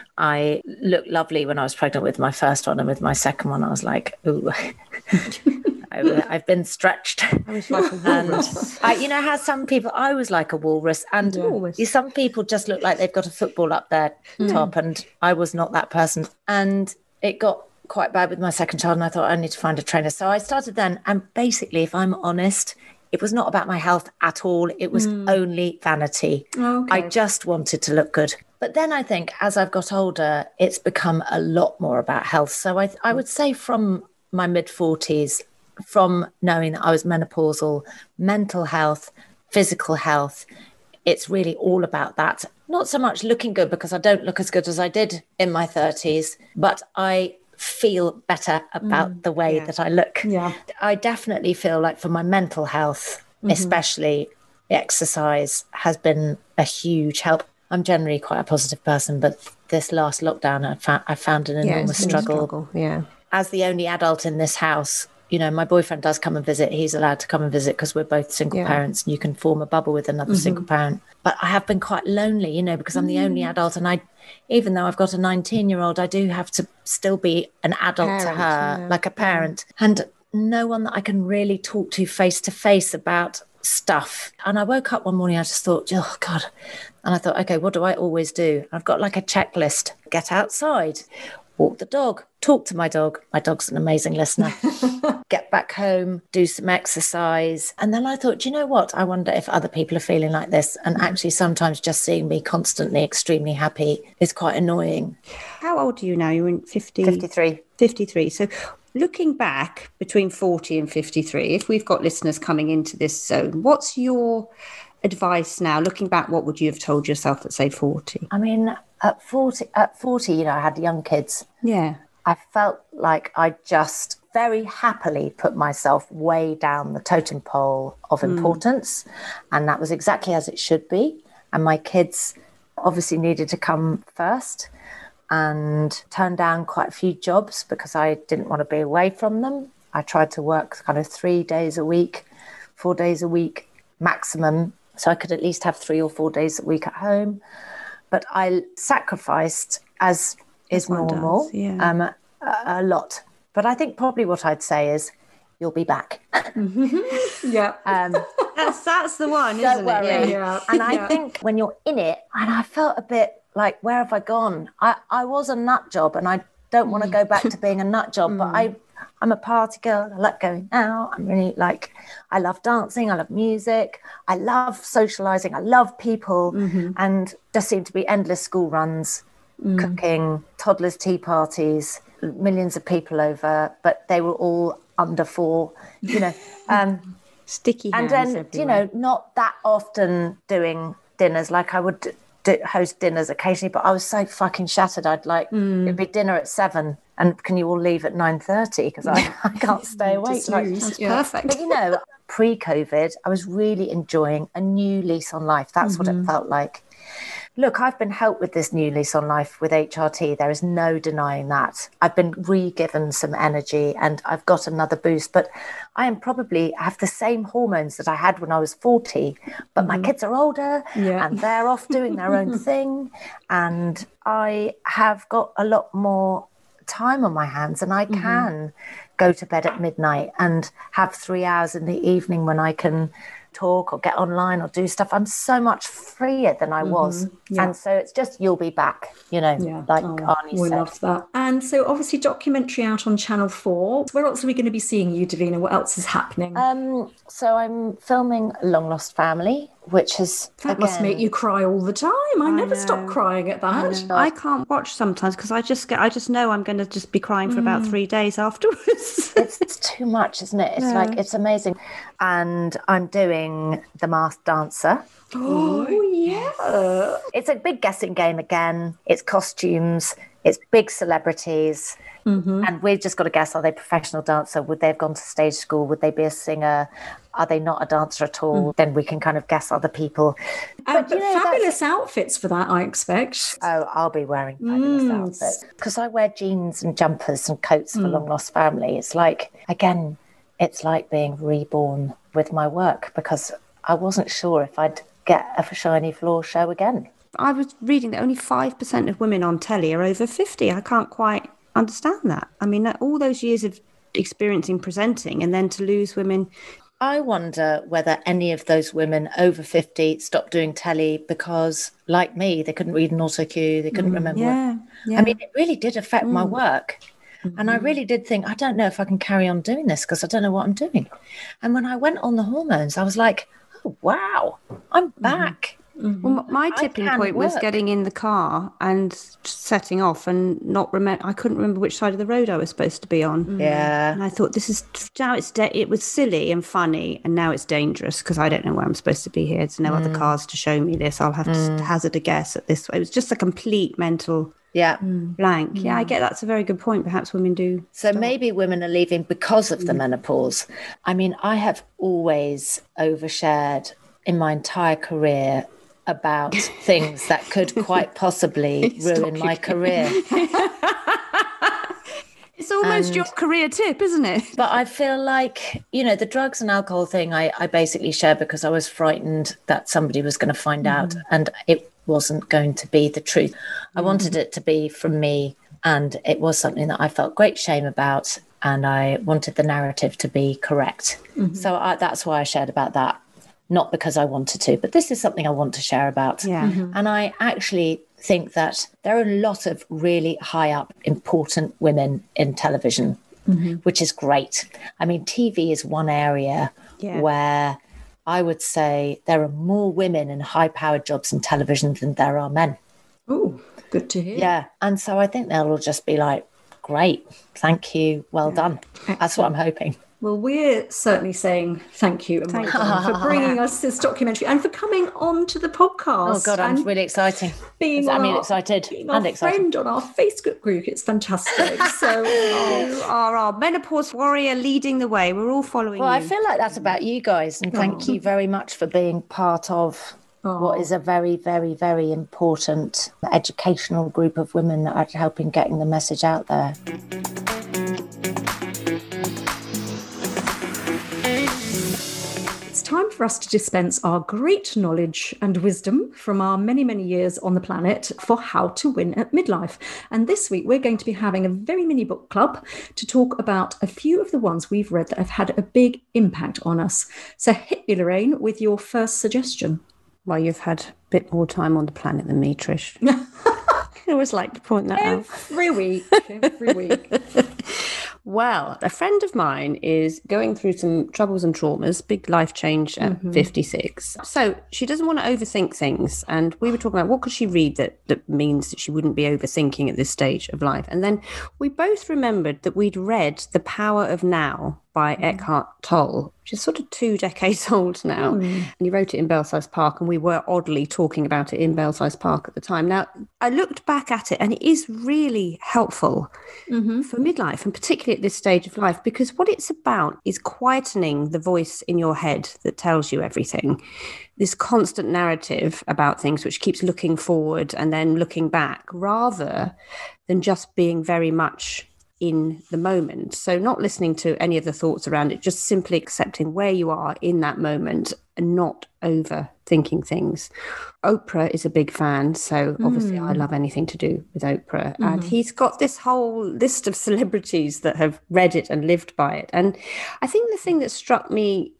I looked lovely when I was pregnant with my first one, and with my second one I was like, ooh. I've been stretched. I was like a walrus. You know how some people, I was like a walrus, and some people just look like they've got a football up their top, and I was not that person. And it got quite bad with my second child, and I thought I need to find a trainer. So I started then, and basically, if I'm honest, it was not about my health at all. It was only vanity. I just wanted to look good. But then I think as I've got older, it's become a lot more about health. So I would say from my mid-40s, from knowing that I was menopausal, mental health, physical health, it's really all about that. Not so much looking good, because I don't look as good as I did in my 30s, but I feel better about the way that I look. I definitely feel like for my mental health, especially, exercise has been a huge help. I'm generally quite a positive person, but this last lockdown, I found an enormous struggle. As the only adult in this house, my boyfriend does come and visit. He's allowed to come and visit because we're both single parents, and you can form a bubble with another single parent. But I have been quite lonely, because I'm the only adult, and even though I've got a 19-year-old, I do have to still be an adult to her, like a parent, and no one that I can really talk to face about stuff. And I woke up one morning, I just thought, oh God. And I thought, okay, what do I always do? I've got like a checklist: get outside, walk the dog, talk to my dog. My dog's an amazing listener. Get back home, do some exercise. And then I thought, do you know what? I wonder if other people are feeling like this. And actually, sometimes just seeing me constantly extremely happy is quite annoying. How old are you now? You're in 53. 53. So looking back between 40 and 53, if we've got listeners coming into this zone, what's your advice now? Looking back, what would you have told yourself at, say, 40? I mean, at 40, you know, I had young kids. Yeah. I felt like I just very happily put myself way down the totem pole of importance. And that was exactly as it should be. And my kids obviously needed to come first, and turned down quite a few jobs because I didn't want to be away from them. I tried to work kind of 3 days a week, 4 days a week maximum, so I could at least have 3 or 4 days a week at home. But I sacrificed, as is normal, a lot. But I think probably what I'd say is, you'll be back. Yeah. That's the one, Don't isn't worry. it? Yeah. And I think when you're in it, and I felt a bit like, where have I gone? I was a nut job, and I don't want to go back to being a nut job, but I'm a party girl. I like going out. I'm really I love dancing. I love music. I love socializing. I love people. And just seemed to be endless school runs, cooking, toddlers' tea parties, millions of people over, but they were all under 4, you know. Sticky hands and then, everywhere. you know, not that often doing dinners. Like, I would host dinners occasionally, but I was so fucking shattered. I'd it'd be dinner at 7, and can you all leave at 9:30 because I can't stay awake. That's perfect. But you know, pre-COVID, I was really enjoying a new lease on life. That's what it felt like. Look, I've been helped with this new lease on life with HRT. There is no denying that. I've been re-given some energy and I've got another boost, but I have the same hormones that I had when I was 40, but my kids are older and they're off doing their own thing. And I have got a lot more time on my hands, and I can go to bed at midnight and have 3 hours in the evening when I can talk or get online or do stuff. I'm so much freer than I was. And so it's just, you'll be back, you know, like Arnie we said. love that. And so obviously documentary out on Channel 4. Where else are we going to be seeing you, Davina? What else is happening? So I'm filming Long Lost Family, which is that must make you cry all the time. I never stop crying at that. I can't watch sometimes because I just know I'm going to just be crying for about 3 days afterwards. It's too much, isn't it? It's like, it's amazing. And I'm doing The Masked Dancer. Oh, yeah. It's a big guessing game again. It's costumes. It's big celebrities. And we've just got to guess, are they professional dancer? Would they have gone to stage school? Would they be a singer? Are they not a dancer at all? Then we can kind of guess other people. But you know, fabulous outfits for that, I expect. Oh, I'll be wearing fabulous outfits. Because I wear jeans and jumpers and coats for Long Lost Family. It's like, again, it's like being reborn with my work, because I wasn't sure if I'd get a shiny floor show again. I was reading that only 5% of women on telly are over 50. I can't quite understand that. I mean, all those years of experiencing presenting, and then to lose women. I wonder whether any of those women over 50 stopped doing telly because, like me, they couldn't read an autocue, they couldn't remember. I mean, it really did affect my work. And I really did think, I don't know if I can carry on doing this because I don't know what I'm doing. And when I went on the hormones, I was like, oh, wow, I'm back. Well, my tipping point was getting in the car and setting off and not remember. I couldn't remember which side of the road I was supposed to be on. Yeah. And I thought, this is now it was silly and funny, and now it's dangerous because I don't know where I'm supposed to be here. There's no other cars to show me this. I'll have to hazard a guess at this. It was just a complete mental blank. Yeah, I get that's a very good point. Perhaps women do. So maybe women are leaving because of the menopause. I mean, I have always overshared in my entire career about things that could quite possibly ruin my career. It's almost your career tip, isn't it? But I feel like, you know, the drugs and alcohol thing, I basically shared because I was frightened that somebody was going to find out, and it wasn't going to be the truth. I wanted it to be from me, and it was something that I felt great shame about, and I wanted the narrative to be correct. So that's why I shared about that. Not because I wanted to, but this is something I want to share about. And I actually think that there are a lot of really high up, important women in television, which is great. I mean, TV is one area where I would say there are more women in high-powered jobs in television than there are men. Oh, good to hear. Yeah. And so I think they'll all just be like, great, thank you, well done. Excellent. That's what I'm hoping. Well, we're certainly saying thank you and well done for bringing us this documentary and for coming on to the podcast. Oh, God, I'm really excited. Being our friend on our Facebook group. It's fantastic. So you are our menopause warrior leading the way. We're all following you. Well, I feel like that's about you guys. And thank you very much for being part of what is a very, very, very important educational group of women that are helping getting the message out there. Time for us to dispense our great knowledge and wisdom from our many, many years on the planet for how to win at midlife. And this week, we're going to be having a very mini book club to talk about a few of the ones we've read that have had a big impact on us. So hit me, Lorraine, with your first suggestion. Well, you've had a bit more time on the planet than me, Trish. I always like to point that out. Every week. Well, a friend of mine is going through some troubles and traumas, big life change at 56. So she doesn't want to overthink things. And we were talking about what could she read that means that she wouldn't be overthinking at this stage of life. And then we both remembered that we'd read The Power of Now by Eckhart Tolle, which is sort of 2 decades old now. And he wrote it in Belsize Park, and we were oddly talking about it in Belsize Park at the time. Now, I looked back at it, and it is really helpful for midlife, and particularly at this stage of life, because what it's about is quietening the voice in your head that tells you everything. This constant narrative about things which keeps looking forward and then looking back, rather than just being very much in the moment. So not listening to any of the thoughts around it, just simply accepting where you are in that moment and not overthinking things. Oprah is a big fan, so obviously I love anything to do with Oprah. And he's got this whole list of celebrities that have read it and lived by it. And I think the thing that struck me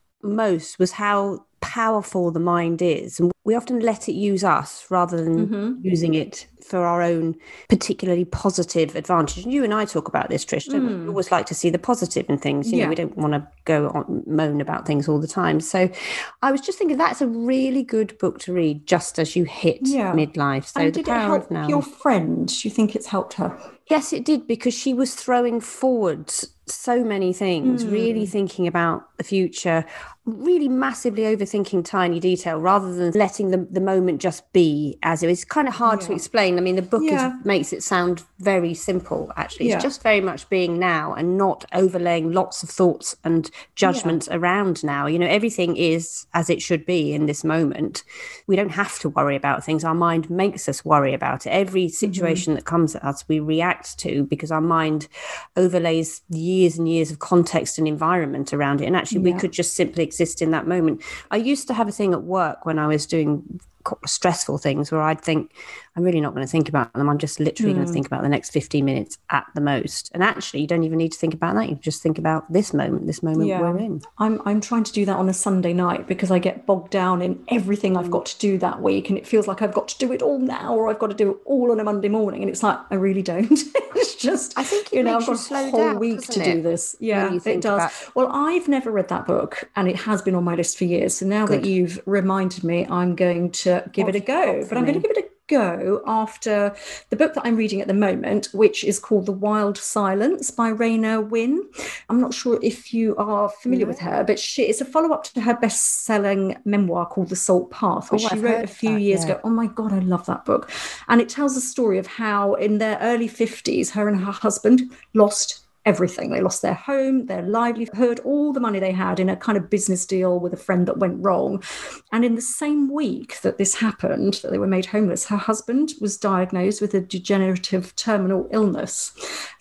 most was how powerful the mind is, and we often let it use us rather than using it for our own particularly positive advantage. And you and I talk about this, Trish, don't we? We always like to see the positive in things. You know, we don't want to go on moan about things all the time. So I was just thinking that's a really good book to read just as you hit midlife. So and did it help your friend? Do you think it's helped her? Yes, it did, because she was throwing forward so many things, really thinking about the future, really massively overthinking tiny detail rather than letting the moment just be as it is. It's kind of hard to explain. I mean, the book makes it sound very simple, actually. It's just very much being now and not overlaying lots of thoughts and judgments around now. You know, everything is as it should be in this moment. We don't have to worry about things. Our mind makes us worry about it. Every situation that comes at us, we react to because our mind overlays years and years of context and environment around it. And actually, we could just simply exist in that moment. I used to have a thing at work when I was doing stressful things where I'd think, I'm really not going to think about them. I'm just literally going to think about the next 15 minutes at the most. And actually, you don't even need to think about that. You just think about this moment we're in. I'm trying to do that on a Sunday night because I get bogged down in everything I've got to do that week. And it feels like I've got to do it all now, or I've got to do it all on a Monday morning. And it's like, I really don't. It's just, I think I've got a whole week to do this. Yeah, it does. Well, I've never read that book and it has been on my list for years. So now that you've reminded me, I'm going to give it a go. But I'm going to give it a go after the book that I'm reading at the moment, which is called The Wild Silence by Raina Wynn. I'm not sure if you are familiar with her, but it's a follow-up to her best-selling memoir called The Salt Path, which she wrote a few years ago. Oh my God, I love that book. And it tells the story of how in their early 50s, her and her husband lost everything. They lost their home, their livelihood, all the money they had in a kind of business deal with a friend that went wrong. And in the same week that this happened, that they were made homeless, her husband was diagnosed with a degenerative terminal illness.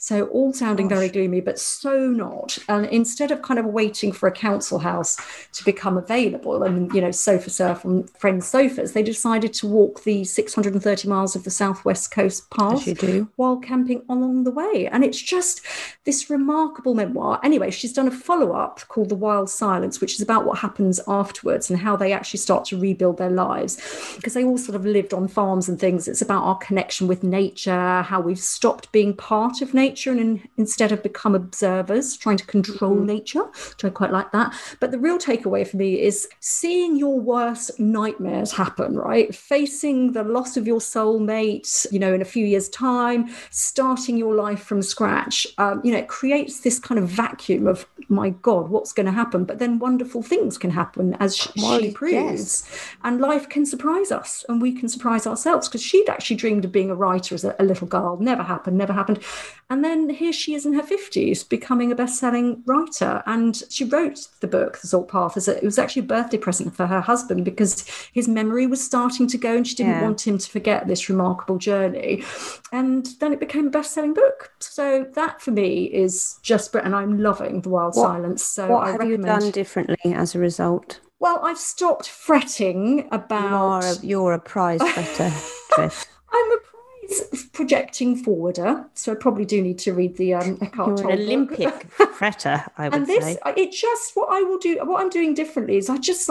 So all sounding very gloomy, but so not. And instead of kind of waiting for a council house to become available and, sofa surf on friends' sofas, they decided to walk the 630 miles of the southwest coast path while camping along the way. And it's just this remarkable memoir. Anyway, she's done a follow-up called The Wild Silence, which is about what happens afterwards and how they actually start to rebuild their lives, because they all sort of lived on farms and things. It's about our connection with nature, how we've stopped being part of nature and instead have become observers, trying to control nature, which I quite like that. But the real takeaway for me is seeing your worst nightmares happen, right? Facing the loss of your soulmate, in a few years' time, starting your life from scratch. It creates this kind of vacuum of, my God, what's going to happen? But then wonderful things can happen, as she proves. Yes. And life can surprise us, and we can surprise ourselves, because she'd actually dreamed of being a writer as a little girl. Never happened. And then here she is in her 50s becoming a best-selling writer. And she wrote the book, The Salt Path, it was actually a birthday present for her husband, because his memory was starting to go and she didn't want him to forget this remarkable journey. And then it became a best-selling book. So that for me is just, and I'm loving The Wild Silence. So what have you done differently as a result? Well, I've stopped fretting about... You're a prize fretter, Trish. I'm a projecting forwarder, so I probably do need to read the Eckhart Tolle You're an Olympic fretter, I would say. It just, what I'm doing differently is I just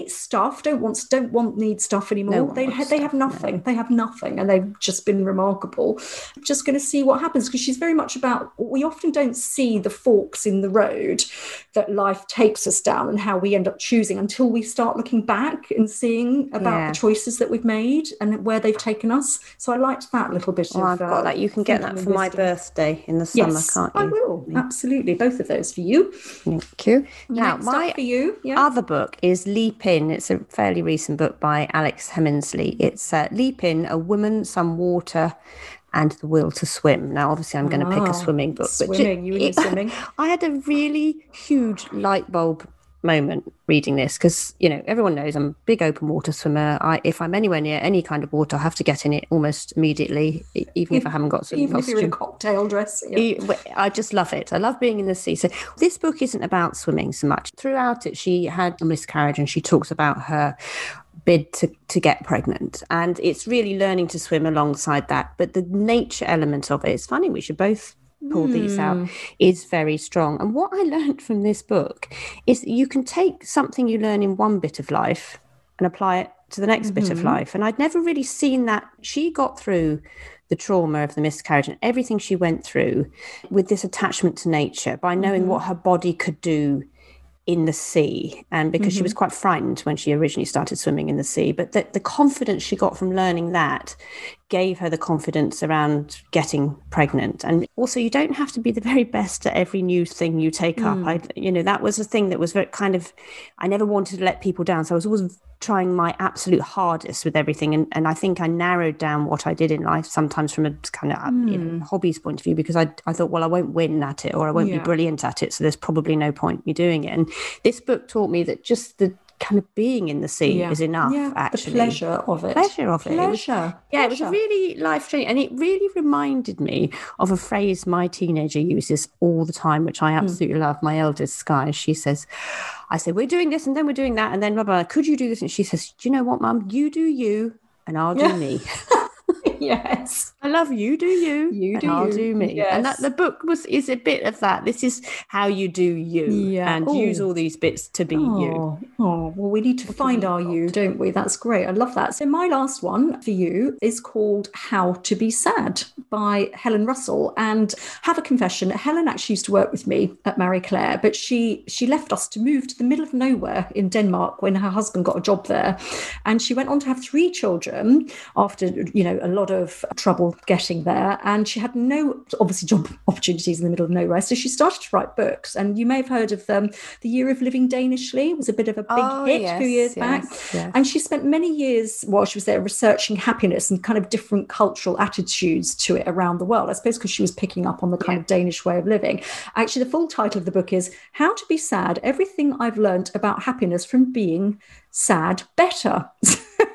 don't need stuff anymore. They have nothing. They have nothing, and they've just been remarkable. I'm just going to see what happens, because she's very much about, we often don't see the forks in the road that life takes us down and how we end up choosing until we start looking back and seeing about the choices that we've made and where they've taken us. So I liked that little bit of... I've got that. You can get that for my birthday in the summer, can't you? I will. Absolutely. Both of those for you. Thank you. Now, my for you, other book is Leap In. It's a fairly recent book by Alex Heminsley. It's Leap In, A Woman, Some Water and the Will to Swim. Now, obviously, I'm going to pick a swimming book. Swimming, you and your swimming. I had a really huge light bulb moment reading this, because everyone knows I'm a big open water swimmer. If I'm anywhere near any kind of water, I have to get in it almost immediately, even if I haven't got some even costume. If you're in a cocktail dress. I just love it. I love being in the sea. So this book isn't about swimming so much. Throughout it, she had a miscarriage, and she talks about her bid to get pregnant, and it's really learning to swim alongside that. But the nature element of it, it's funny, we should both pull these out, is very strong. And what I learned from this book is that you can take something you learn in one bit of life and apply it to the next bit of life. And I'd never really seen that. She got through the trauma of the miscarriage and everything she went through with this attachment to nature by knowing what her body could do in the sea, and because she was quite frightened when she originally started swimming in the sea, but the confidence she got from learning that gave her the confidence around getting pregnant. And also, you don't have to be the very best at every new thing you take up. That was a thing that was very kind of, I never wanted to let people down, so I was always trying my absolute hardest with everything, and I think I narrowed down what I did in life sometimes from a kind of hobbies point of view, because I thought, well, I won't win at it, or I won't be brilliant at it, so there's probably no point me doing it. And this book taught me that just the kind of being in the sea is enough. Actually, the pleasure of it. It was really life-changing, and it really reminded me of a phrase my teenager uses all the time, which I absolutely love. My eldest, Sky, she says, I say, we're doing this and then we're doing that, and then blah, blah, could you do this? And she says, do you know what, Mum, you do you and I'll do me. Yes. I love you, do you do I'll do me. Yes. And that the book is a bit of that. This is how you do you, and use all these bits to be you. Oh, well, we need to find our you, don't we? That's great. I love that. So my last one for you is called How to Be Sad by Helen Russell. And have a confession, Helen actually used to work with me at Marie Claire, but she left us to move to the middle of nowhere in Denmark when her husband got a job there. And she went on to have 3 children after, a lot of trouble getting there, and she had no obviously job opportunities in the middle of nowhere, so she started to write books. And you may have heard of The Year of Living Danishly. It was a bit of a big hit a few years back. And she spent many years while she was there researching happiness and kind of different cultural attitudes to it around the world, I suppose because she was picking up on the kind of Danish way of living. Actually, the full title of the book is How to Be Sad, Everything I've Learned About Happiness from Being Sad Better.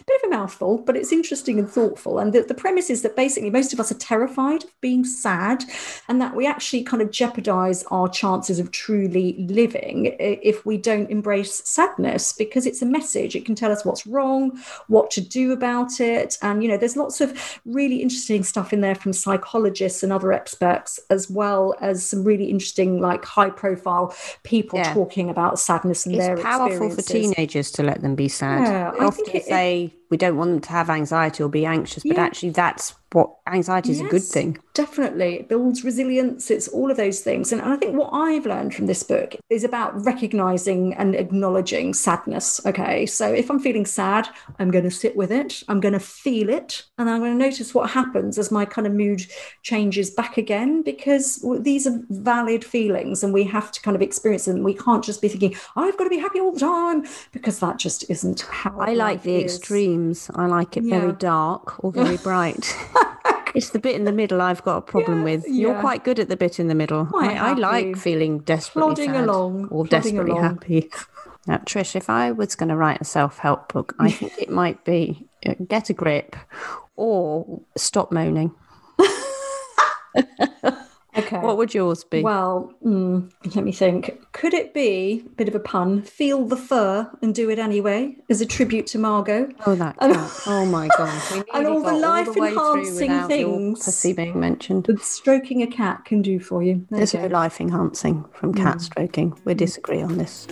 bit of a mouthful, but it's interesting and thoughtful. And the premise is that basically most of us are terrified of being sad, and that we actually kind of jeopardize our chances of truly living if we don't embrace sadness, because it's a message. It can tell us what's wrong, what to do about it. And, there's lots of really interesting stuff in there from psychologists and other experts, as well as some really interesting, like high profile people talking about sadness and their experiences. It's powerful for teenagers to let them be sad. Yeah, I often say we don't want them to have anxiety or be anxious, but actually that's what anxiety is. A good thing. Definitely. It builds resilience. It's all of those things. And I think what I've learned from this book is about recognizing and acknowledging sadness. Okay. So if I'm feeling sad, I'm going to sit with it. I'm going to feel it. And I'm going to notice what happens as my kind of mood changes back again, because these are valid feelings and we have to kind of experience them. We can't just be thinking, I've got to be happy all the time, because that just isn't how I like the extremes. I like it very dark or very bright. It's the bit in the middle I've got a problem with. You're quite good at the bit in the middle. I like feeling desperately sad or desperately happy. Now, Trish, if I was going to write a self-help book, I think it might be Get a Grip or Stop Moaning. Okay. What would yours be? Well, let me think. Could it be, a bit of a pun, Feel the Fur and Do It Anyway, as a tribute to Margot? Oh, that oh my God. And all the life-enhancing things pussy being mentioned. that stroking a cat can do for you. There's no life-enhancing from cat stroking. We disagree on this.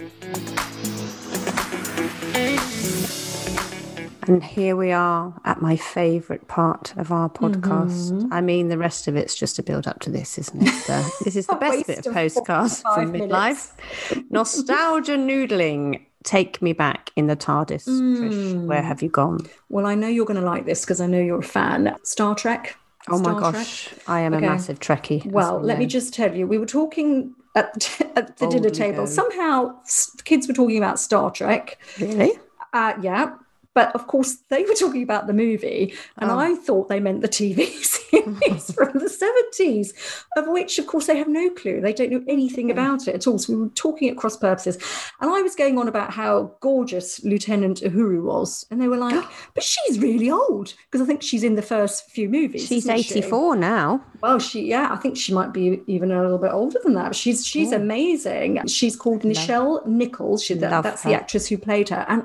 And here we are at my favourite part of our podcast. I mean, the rest of it's just a build up to this, isn't it? This is the best bit of Postcast from Midlife. Nostalgia noodling. Take me back in the TARDIS. Trish, where have you gone? Well, I know you're going to like this because I know you're a fan. Star Trek. Oh my gosh, I am a massive Trekkie. Well, let me just tell you, we were talking at the dinner table. Somehow kids were talking about Star Trek. Really? Yeah. But of course, they were talking about the movie, and I thought they meant the TV series from the 70s, of which, of course, they have no clue. They don't know anything about it at all. So we were talking at cross purposes. And I was going on about how gorgeous Lieutenant Uhuru was. And they were like, but she's really old, because I think she's in the first few movies. She's 84 now. Well, I think she might be even a little bit older than that. She's amazing. She's called Nichelle Nichols. That's the actress who played her. And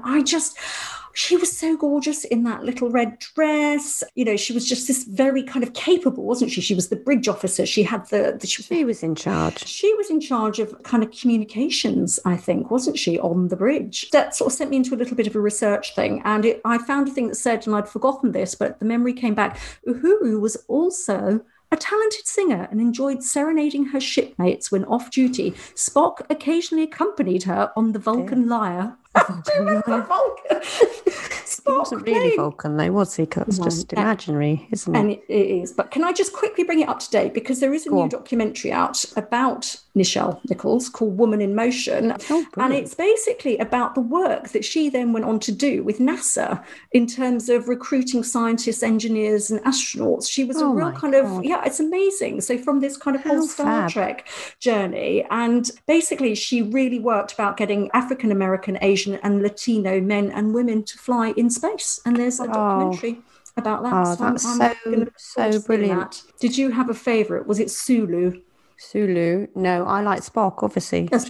she was so gorgeous in that little red dress. She was just this very kind of capable, wasn't she? She was the bridge officer. She had she was in charge. She was in charge of kind of communications, I think, wasn't she, on the bridge? That sort of sent me into a little bit of a research thing. And I found a thing that said, and I'd forgotten this, but the memory came back, Uhuru was also a talented singer and enjoyed serenading her shipmates when off duty. Spock occasionally accompanied her on the Vulcan lyre. Do you remember Vulcan? He wasn't really Vulcan, though, was he? It's just imaginary, isn't it? And it is. But can I just quickly bring it up to date? Because there is a new documentary out about Nichelle Nichols called Woman in Motion. And it's basically about the work that she then went on to do with NASA in terms of recruiting scientists, engineers and astronauts. She was a real kind of, it's amazing. So from this kind of whole Star Trek journey. And basically she really worked about getting African-American, Asian and Latino men and women to fly in space. And there's a documentary about that. That's so brilliant. Did you have a favourite? Was it Sulu? No, I like Spock, obviously. Yes,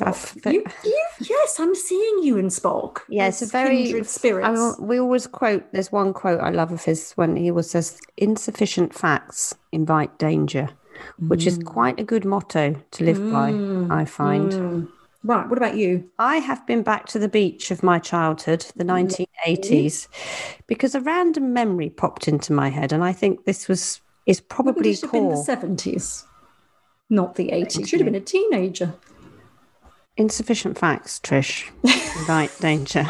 I'm seeing you in Spock. Yes, a very kindred spirits. We always quote, there's one quote I love of his when he says, insufficient facts invite danger, which is quite a good motto to live by, I find. Right, what about you? I have been back to the beach of my childhood, the 1980s, because a random memory popped into my head, and I think this is probably it should have been the 70s, not the 80s. Should have been a teenager. Insufficient facts, Trish. Right, danger.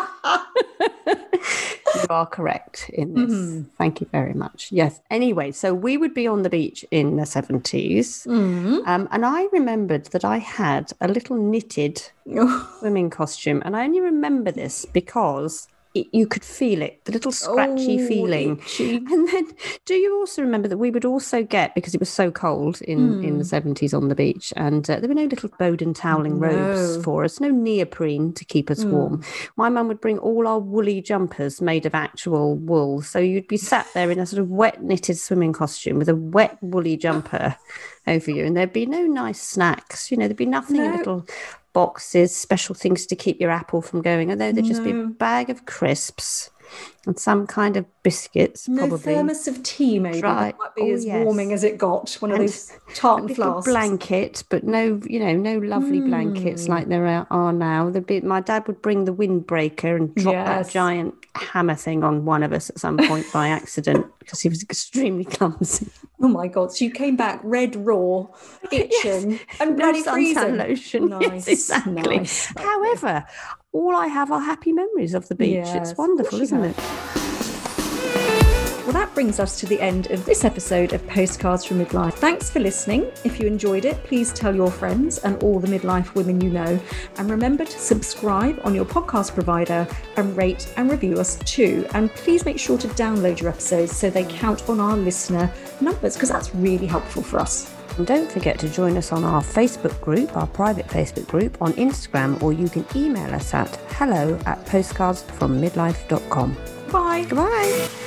You are correct in this. Thank you very much. Yes. Anyway, so we would be on the beach in the 70s. And I remembered that I had a little knitted swimming costume. And I only remember this because you could feel it, the little scratchy feeling. Itchy. And then do you also remember that we would also get, because it was so cold in the 70s on the beach, and there were no little Bowden toweling robes for us, no neoprene to keep us warm. My mum would bring all our woolly jumpers made of actual wool. So you'd be sat there in a sort of wet knitted swimming costume with a wet woolly jumper over you, and there'd be no nice snacks. There'd be nothing, little boxes, special things to keep your apple from going, although there'd just be a bag of crisps and some kind of biscuits, probably. Thermos of tea, maybe. That might be as warming as it got. One of those tartan flasks. Blanket, but no lovely blankets like there are now. My dad would bring the windbreaker and drop that giant hammer thing on one of us at some point by accident, because he was extremely clumsy. Oh my God. So you came back red raw, itching, and bloody freezing. Lotion. Nice. Yes, exactly. Nice. However, all I have are happy memories of the beach. Yes, it's wonderful, isn't it? Well, that brings us to the end of this episode of Postcards from Midlife. Thanks for listening. If you enjoyed it, please tell your friends and all the midlife women you know. And remember to subscribe on your podcast provider and rate and review us too. And please make sure to download your episodes so they count on our listener numbers, because that's really helpful for us. And don't forget to join us on our Facebook group, our private Facebook group on Instagram, or you can email us at hello@postcardsfrommidlife.com. Bye. Goodbye.